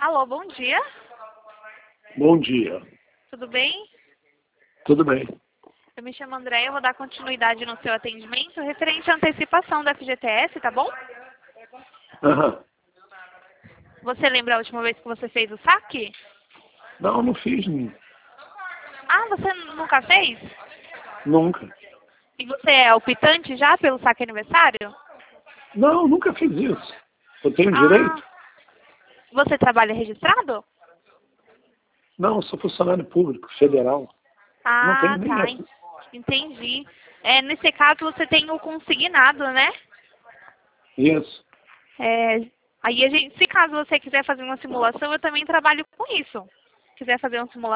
Alô, bom dia. Bom dia. Tudo bem? Tudo bem. Eu me chamo Andréia, eu vou dar continuidade no seu atendimento referente à antecipação da FGTS, tá bom? Aham. Você lembra a última vez que você fez o saque? Não fiz Ah, você nunca fez? nunca. E você é optante já pelo saque aniversário? Não, nunca fiz isso. Eu tenho Ah, direito? você trabalha registrado? Não, sou funcionário público, federal. Não Ah, tenho nem tá. essa. Entendi. Nesse caso, você tem o consignado, né? Isso. Aí, se caso você quiser fazer uma simulação, eu também trabalho com isso. Quiser fazer uma simulação,